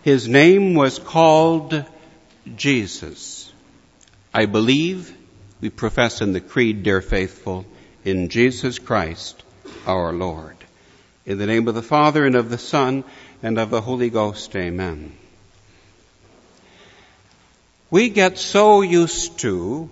His name was called Jesus. I believe, we profess in the Creed, dear faithful, in Jesus Christ our Lord. In the name of the Father, and of the Son, and of the Holy Ghost, amen. We get so used to,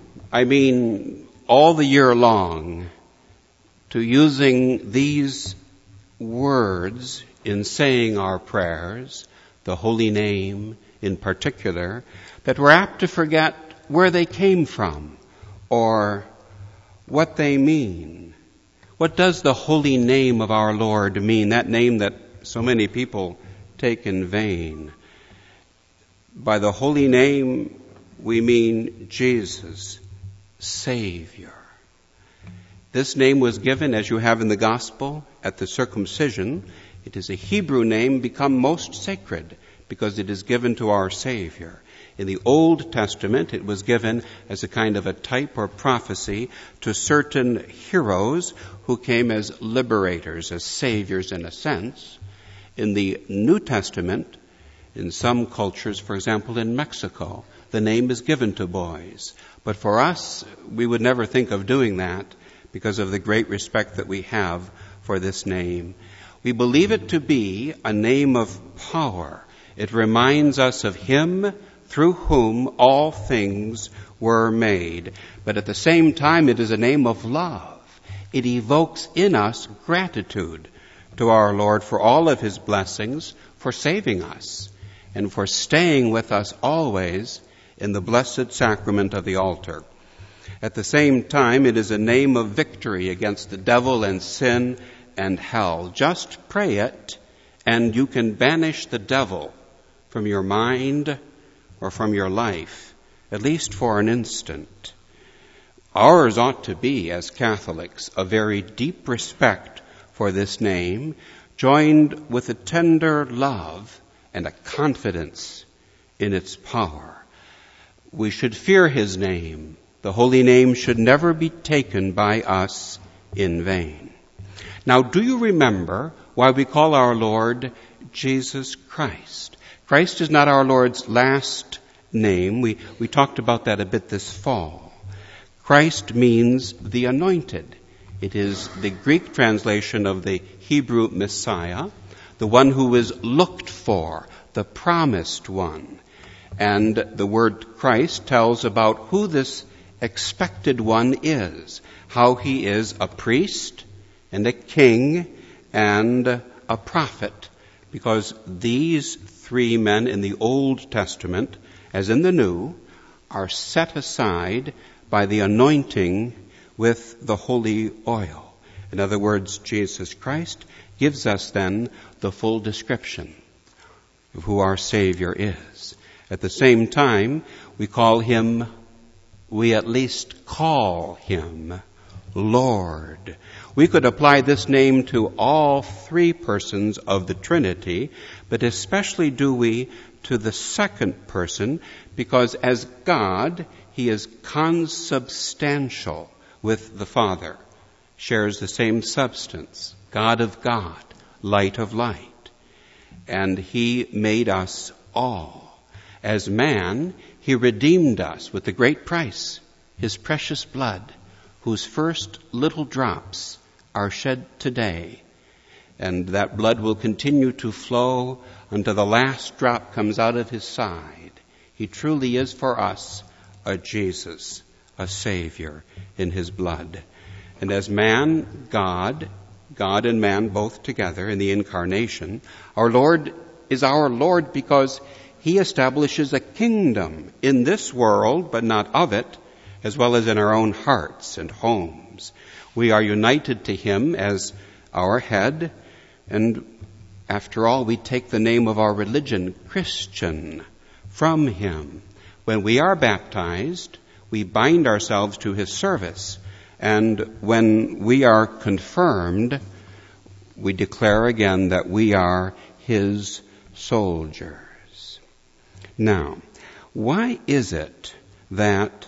all the year long, to using these words in saying our prayers, the holy name in particular, that we're apt to forget where they came from or what they mean. What does the holy name of our Lord mean? That name that so many people take in vain. By the holy name, we mean Jesus, Savior. This name was given, as you have in the Gospel, at the circumcision. It is a Hebrew name become most sacred because it is given to our Savior. In the Old Testament, it was given as a kind of a type or prophecy to certain heroes who came as liberators, as saviors in a sense. In the New Testament, in some cultures, for example in Mexico, the name is given to boys. But for us, we would never think of doing that because of the great respect that we have for this name. We believe it to be a name of power. It reminds us of Him through whom all things were made. But at the same time, it is a name of love. It evokes in us gratitude to our Lord for all of His blessings, for saving us, and for staying with us always in the blessed sacrament of the altar. At the same time, it is a name of victory against the devil and sin and hell. Just pray it, and you can banish the devil from your mind or from your life, at least for an instant. Ours ought to be, as Catholics, a very deep respect for this name, joined with a tender love and a confidence in its power. We should fear His name. The holy name should never be taken by us in vain. Now, do you remember why we call our Lord Jesus Christ? Christ is not our Lord's last name. We talked about that a bit this fall. Christ means the anointed. It is the Greek translation of the Hebrew Messiah, the one who is looked for, the promised one. And the word Christ tells about who this expected one is, how He is a priest and a king and a prophet, because these three men in the Old Testament, as in the New, are set aside by the anointing with the holy oil. In other words, Jesus Christ gives us then the full description of who our Savior is. At the same time, we at least call Him Lord. We could apply this name to all three persons of the Trinity, but especially do we to the second person, because as God, He is consubstantial with the Father, shares the same substance, God of God, light of light. And He made us all. As man, He redeemed us with a great price, His precious blood, whose first little drops are shed today. And that blood will continue to flow until the last drop comes out of His side. He truly is for us a Jesus, a Savior in His blood. And as man, God and man both together in the incarnation, our Lord is our Lord because He establishes a kingdom in this world, but not of it, as well as in our own hearts and homes. We are united to Him as our head, and after all, we take the name of our religion, Christian, from Him. When we are baptized, we bind ourselves to His service, and when we are confirmed, we declare again that we are His soldiers. Now, why is it that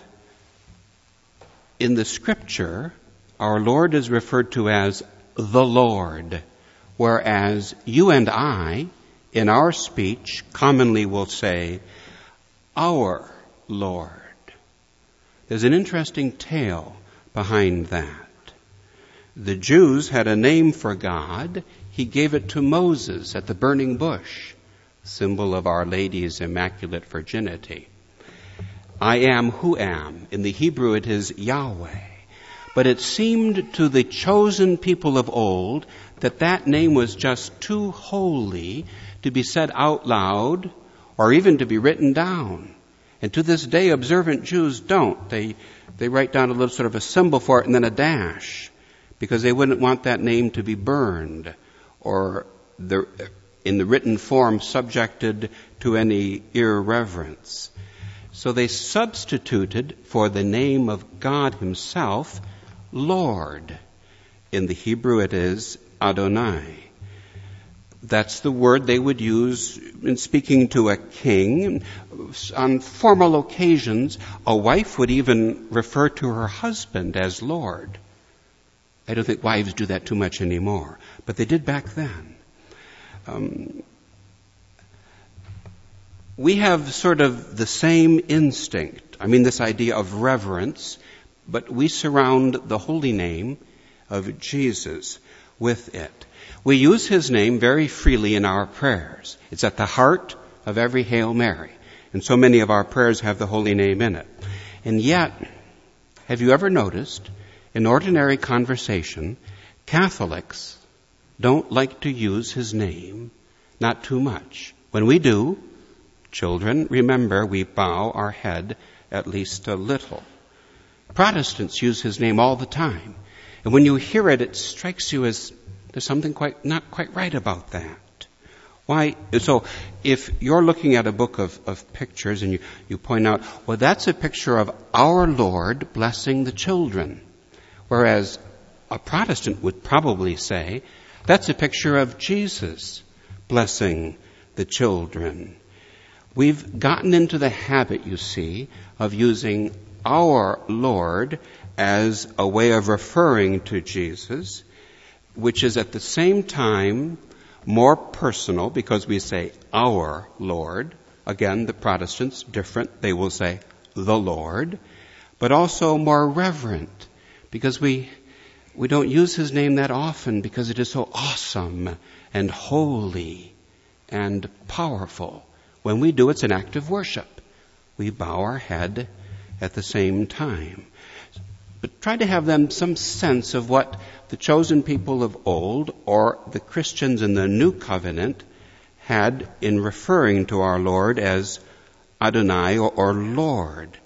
in the Scripture, our Lord is referred to as the Lord, whereas you and I, in our speech commonly will say, our Lord. There's an interesting tale behind that. The Jews had a name for God. He gave it to Moses at the burning bush, symbol of Our Lady's Immaculate Virginity. I am who am. In the Hebrew it is Yahweh. But it seemed to the chosen people of old that that name was just too holy to be said out loud or even to be written down. And to this day, observant Jews don't. They write down a little sort of a symbol for it and then a dash, because they wouldn't want that name to be burned or in the written form subjected to any irreverence. So they substituted for the name of God himself, Lord. In the Hebrew it is Adonai. That's the word they would use in speaking to a king. On formal occasions, a wife would even refer to her husband as Lord. I don't think wives do that too much anymore, but they did back then. We have sort of the same instinct. This idea of reverence, but we surround the holy name of Jesus with it. We use his name very freely in our prayers. It's at the heart of every Hail Mary. And so many of our prayers have the holy name in it. And yet, have you ever noticed, in ordinary conversation, Catholics don't like to use his name, not too much. When we do, children, remember we bow our head at least a little. Protestants use his name all the time. And when you hear it, it strikes you as there's something not quite right about that. Why? So if you're looking at a book of pictures and you point out, well, that's a picture of our Lord blessing the children. Whereas a Protestant would probably say, that's a picture of Jesus blessing the children. We've gotten into the habit, you see, of using our Lord as a way of referring to Jesus, which is at the same time more personal because we say our Lord. Again, the Protestants, different. They will say the Lord, but also more reverent because we don't use his name that often because it is so awesome and holy and powerful. When we do, it's an act of worship. We bow our head at the same time. But try to have them some sense of what the chosen people of old or the Christians in the New Covenant had in referring to our Lord as Adonai or Lord.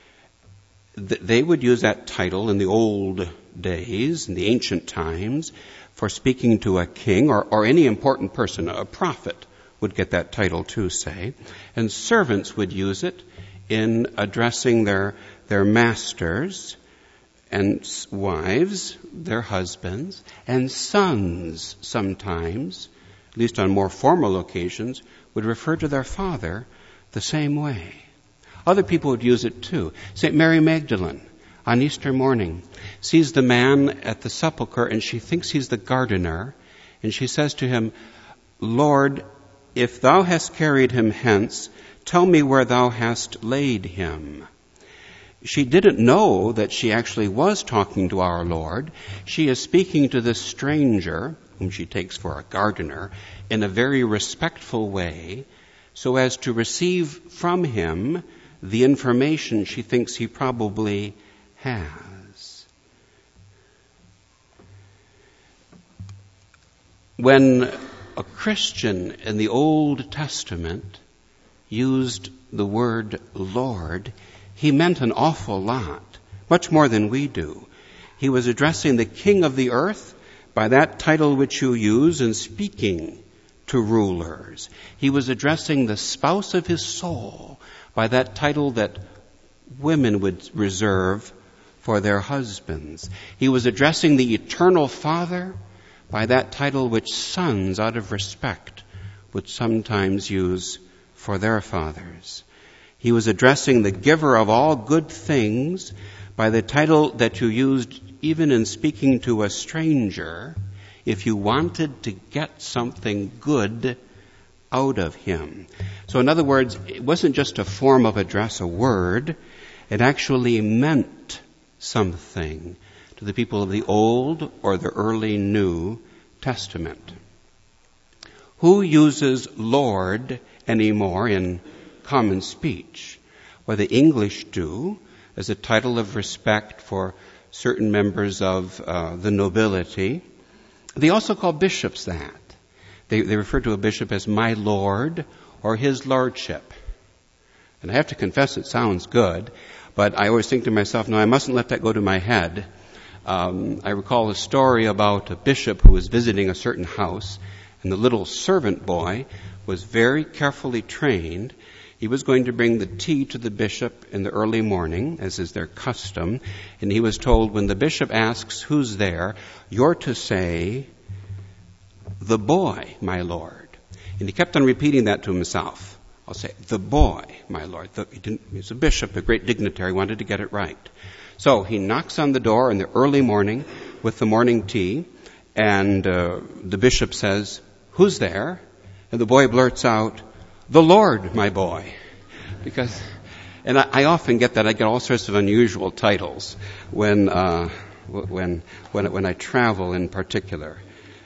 They would use that title in the old days, in the ancient times, for speaking to a king or any important person. A prophet would get that title too, say. And servants would use it in addressing their masters, and wives, their husbands, and sons sometimes, at least on more formal occasions, would refer to their father the same way. Other people would use it too. St. Mary Magdalene, on Easter morning, sees the man at the sepulchre and she thinks he's the gardener, and she says to him, Lord, if thou hast carried him hence, tell me where thou hast laid him. She didn't know that she actually was talking to our Lord. She is speaking to this stranger, whom she takes for a gardener, in a very respectful way, so as to receive from him the information she thinks he probably has. When a Christian in the Old Testament used the word Lord, he meant an awful lot, much more than we do. He was addressing the King of the earth by that title which you use in speaking to rulers. He was addressing the spouse of his soul by that title that women would reserve for their husbands. He was addressing the eternal Father by that title which sons, out of respect, would sometimes use for their fathers. He was addressing the giver of all good things by the title that you used even in speaking to a stranger if you wanted to get something good out of him. So in other words, it wasn't just a form of address, a word. It actually meant something to the people of the Old or the early New Testament. Who uses Lord anymore in common speech? Well, the English do, as a title of respect for certain members of the nobility. They also call bishops that. They refer to a bishop as my lord or his lordship. And I have to confess it sounds good, but I always think to myself, no, I mustn't let that go to my head. I recall a story about a bishop who was visiting a certain house, and the little servant boy was very carefully trained. He was going to bring the tea to the bishop in the early morning, as is their custom, and he was told, when the bishop asks who's there, you're to say, the boy, my lord. And he kept on repeating that to himself. I'll say, the boy, my lord. He's a bishop, a great dignitary, wanted to get it right. So he knocks on the door in the early morning with the morning tea, and the bishop says, who's there? And the boy blurts out, the Lord, my boy. And I often get that. I get all sorts of unusual titles when I travel in particular.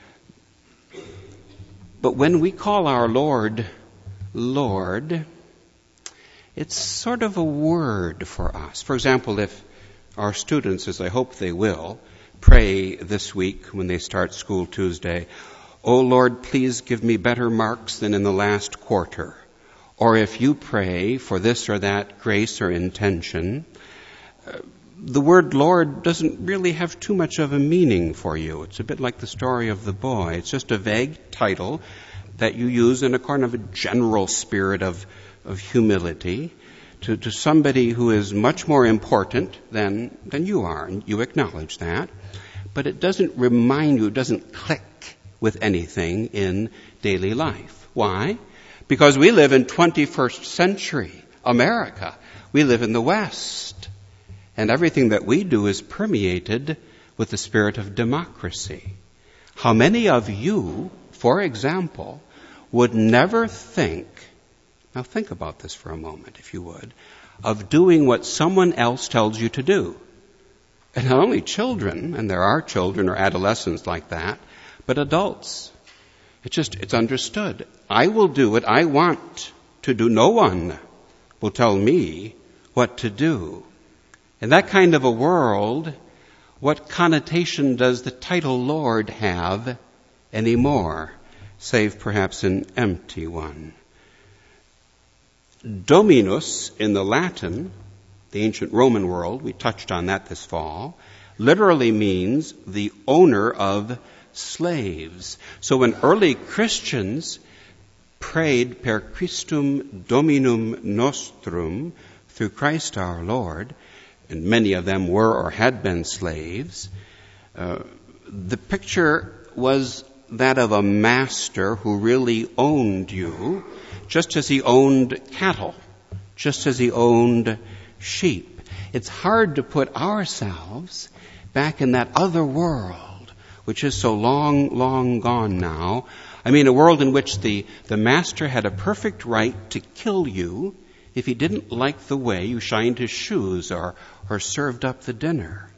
But when we call our Lord, Lord, it's sort of a word for us. For example, if our students, as I hope they will, pray this week when they start school Tuesday, oh Lord, please give me better marks than in the last quarter. Or if you pray for this or that grace or intention, the word Lord doesn't really have too much of a meaning for you. It's a bit like the story of the boy. It's just a vague title that you use in a kind of a general spirit of humility to somebody who is much more important than you are. And you acknowledge that. But it doesn't remind you, it doesn't click with anything in daily life. Why? Because we live in 21st century America. We live in the West. And everything that we do is permeated with the spirit of democracy. How many of you, for example, would never think, now think about this for a moment, if you would, of doing what someone else tells you to do? And not only children, and there are children or adolescents like that, but adults. It's understood. I will do what I want to do. No one will tell me what to do. In that kind of a world, what connotation does the title Lord have anymore, save perhaps an empty one? Dominus in the Latin, the ancient Roman world, we touched on that this fall, literally means the owner of slaves. So when early Christians prayed per Christum Dominum Nostrum, through Christ our Lord, and many of them were or had been slaves, the picture was that of a master who really owned you, just as he owned cattle, just as he owned sheep. It's hard to put ourselves back in that other world, which is so long, long gone now. I mean, a world in which the master had a perfect right to kill you if he didn't like the way you shined his shoes or served up the dinner.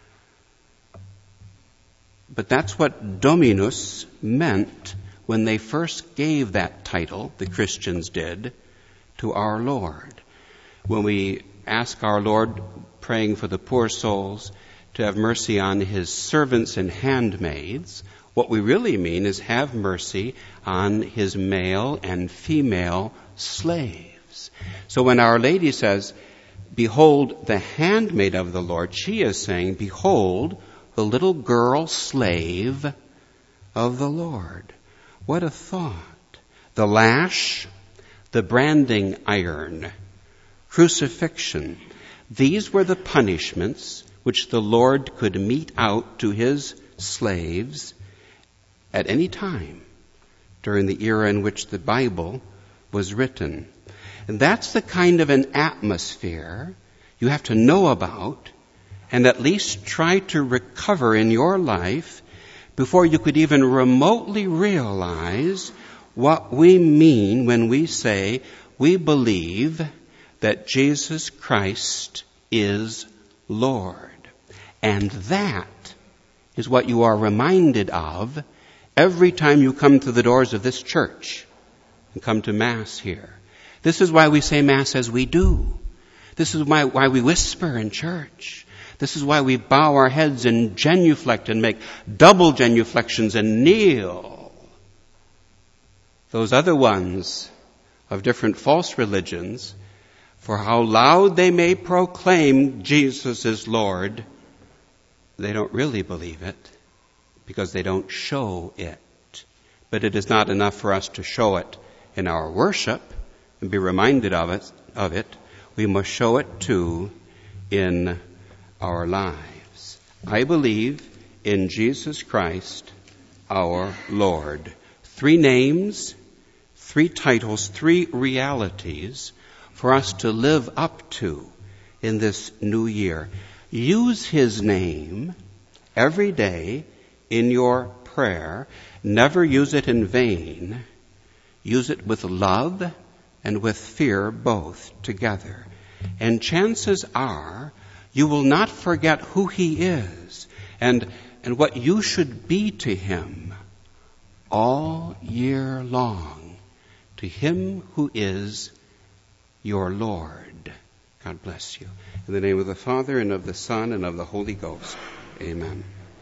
But that's what Dominus meant when they first gave that title, the Christians did, to our Lord. When we ask our Lord, praying for the poor souls, to have mercy on his servants and handmaids, what we really mean is have mercy on his male and female slaves. So when Our Lady says, behold the handmaid of the Lord, she is saying, behold the little girl slave of the Lord. What a thought. The lash, the branding iron, crucifixion. These were the punishments which the Lord could mete out to his slaves at any time during the era in which the Bible was written. And that's the kind of an atmosphere you have to know about and at least try to recover in your life before you could even remotely realize what we mean when we say we believe that Jesus Christ is Lord. And that is what you are reminded of every time you come to the doors of this church and come to Mass here. This is why we say Mass as we do. This is why we whisper in church. This is why we bow our heads and genuflect and make double genuflections and kneel. Those other ones of different false religions, for how loud they may proclaim Jesus is Lord, they don't really believe it because they don't show it. But it is not enough for us to show it in our worship and be reminded of it. We must show it too in our lives. I believe in Jesus Christ, our Lord. 3 names, 3 titles, 3 realities for us to live up to in this new year. Use His name every day in your prayer. Never use it in vain. Use it with love and with fear both together. And chances are you will not forget who He is and what you should be to Him all year long. To Him who is your Lord. God bless you. In the name of the Father, and of the Son, and of the Holy Ghost. Amen.